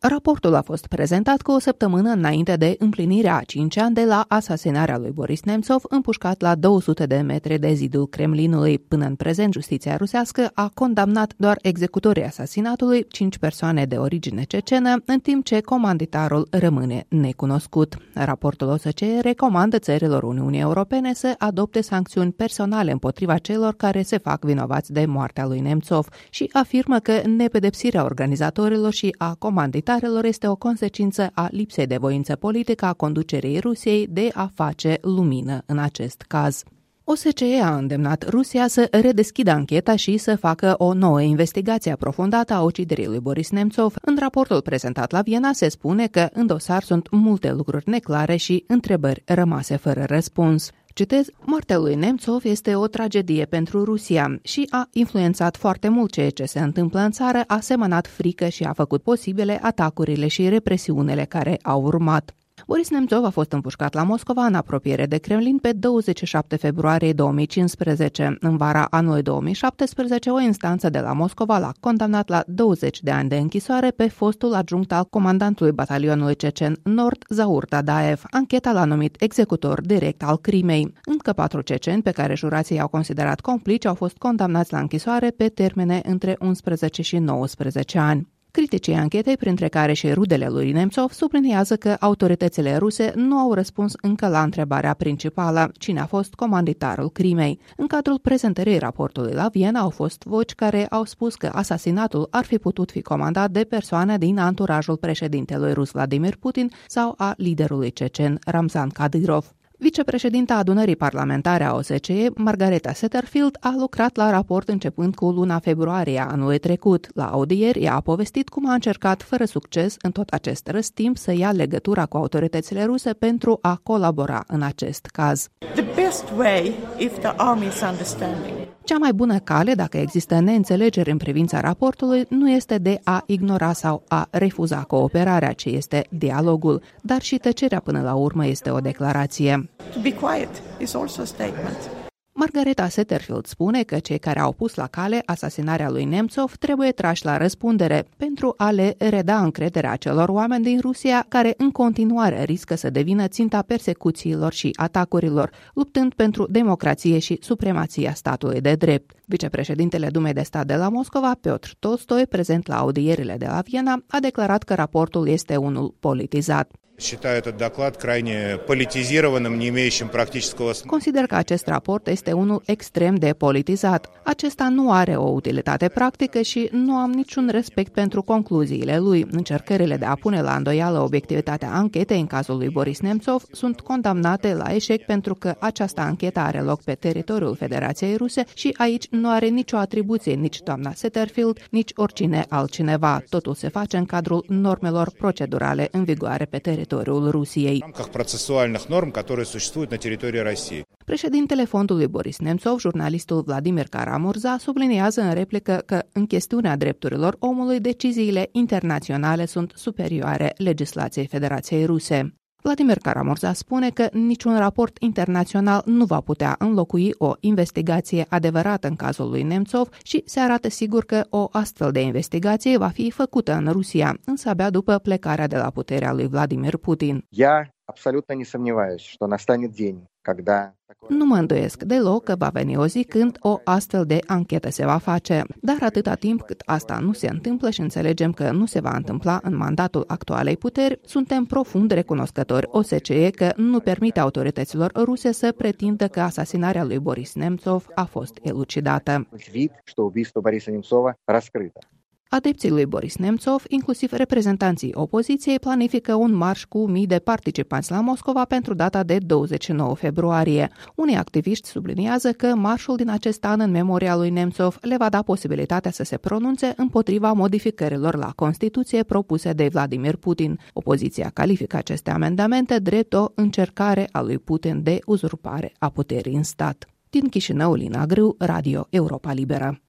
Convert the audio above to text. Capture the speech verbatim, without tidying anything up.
Raportul a fost prezentat cu o săptămână înainte de împlinirea a cinci ani de la asasinarea lui Boris Nemțov, împușcat la două sute de metri de zidul Kremlinului. Până în prezent, justiția rusească a condamnat doar executorii asasinatului, cinci persoane de origine cecenă, în timp ce comanditarul rămâne necunoscut. Raportul O S C E recomandă țărilor Uniunii Europene să adopte sancțiuni personale împotriva celor care se fac vinovați de moartea lui Nemțov și afirmă că nepedepsirea organizatorilor și a comanditarului este o consecință a lipsei de voință politică a conducerii Rusiei de a face lumină în acest caz. O S C E a îndemnat Rusia să redeschidă ancheta și să facă o nouă investigație aprofundată a uciderii lui Boris Nemțov. În raportul prezentat la Viena se spune că în dosar sunt multe lucruri neclare și întrebări rămase fără răspuns. Citez, moartea lui Nemțov este o tragedie pentru Rusia și a influențat foarte mult ceea ce se întâmplă în țară, a semănat frică și a făcut posibile atacurile și represiunile care au urmat. Boris Nemțov a fost împușcat la Moscova, în apropiere de Kremlin, pe douăzeci și șapte februarie două mii cincisprezece. În vara anului două mii șaptesprezece, o instanță de la Moscova l-a condamnat la douăzeci de ani de închisoare pe fostul adjunct al comandantului batalionului cecen Nord, Zaur Tadaev. Ancheta l-a numit executor direct al crimei. Încă patru ceceni, pe care jurații i-au considerat complici, au fost condamnați la închisoare pe termene între unsprezece și nouăsprezece ani. Criticii anchetei, printre care și rudele lui Nemțov, subliniază că autoritățile ruse nu au răspuns încă la întrebarea principală: cine a fost comanditarul crimei. În cadrul prezentării raportului la Viena au fost voci care au spus că asasinatul ar fi putut fi comandat de persoane din anturajul președintelui rus Vladimir Putin sau a liderului cecen Ramzan Kadyrov. Vicepreședinta adunării parlamentare a O S C E, Margareta Satterfield, a lucrat la raport începând cu luna februarie anului trecut. La audieri, ea a povestit cum a încercat fără succes în tot acest răstimp să ia legătura cu autoritățile ruse pentru a colabora în acest caz. The best way if the army is understanding. Cea mai bună cale, dacă există neînțelegeri în privința raportului, nu este de a ignora sau a refuza cooperarea, ci este dialogul, dar și tăcerea până la urmă este o declarație. To be quiet is also a statement. Margareta Satterfield spune că cei care au pus la cale asasinarea lui Nemțov trebuie trași la răspundere pentru a le reda încrederea celor oameni din Rusia care în continuare riscă să devină ținta persecuțiilor și atacurilor, luptând pentru democrație și supremația statului de drept. Vicepreședintele Dumei de Stat de la Moscova, Piotr Tolstoi, prezent la audierile de la Viena, a declarat că raportul este unul politizat. Считаю этот доклад крайне политизированным, не имеющим практического смысла. Consider că acest raport este unul extrem de politizat. Acesta nu are o utilitate practică și nu am niciun respect pentru concluziile lui. Încercările de a pune la îndoială obiectivitatea anchetei în cazul lui Boris Nemțov sunt condamnate la eșec pentru că această anchetă are loc pe teritoriul Federației Ruse și aici nu are nicio atribuție nici doamna Satterfield, nici oricine altcineva. Totul se face în cadrul normelor procedurale în vigoare pe teritoriul Rusiei. В рамках процессуальных норм, которые существуют на территории России. Președintele fondului Boris Nemțov, jurnalistul Vladimir Kara-Murza, subliniază în replică că în chestiunea drepturilor omului deciziile internaționale sunt superioare legislației Federației Ruse. Vladimir Kara-Murza spune că niciun raport internațional nu va putea înlocui o investigație adevărată în cazul lui Nemțov și se arată sigur că o astfel de investigație va fi făcută în Rusia, însă abia după plecarea de la puterea lui Vladimir Putin. Я абсолютно не сомневаюсь, что настанет день, когда Nu mă îndoiesc deloc că va veni o zi când o astfel de anchetă se va face, dar atâta timp cât asta nu se întâmplă și înțelegem că nu se va întâmpla în mandatul actualei puteri, suntem profund recunoscători O S C E că nu permite autorităților ruse să pretindă că asasinarea lui Boris Nemțov a fost elucidată. вид, что убийство Бориса Немцова раскрыто. Adepții lui Boris Nemțov, inclusiv reprezentanții opoziției, planifică un marș cu mii de participanți la Moscova pentru data de douăzeci și nouă februarie. Unii activiști subliniază că marșul din acest an în memoria lui Nemțov le va da posibilitatea să se pronunțe împotriva modificărilor la Constituție propuse de Vladimir Putin. Opoziția califică aceste amendamente drept o încercare a lui Putin de uzurpare a puterii în stat. Din Chișinău, Lina Grâu, Radio Europa Liberă.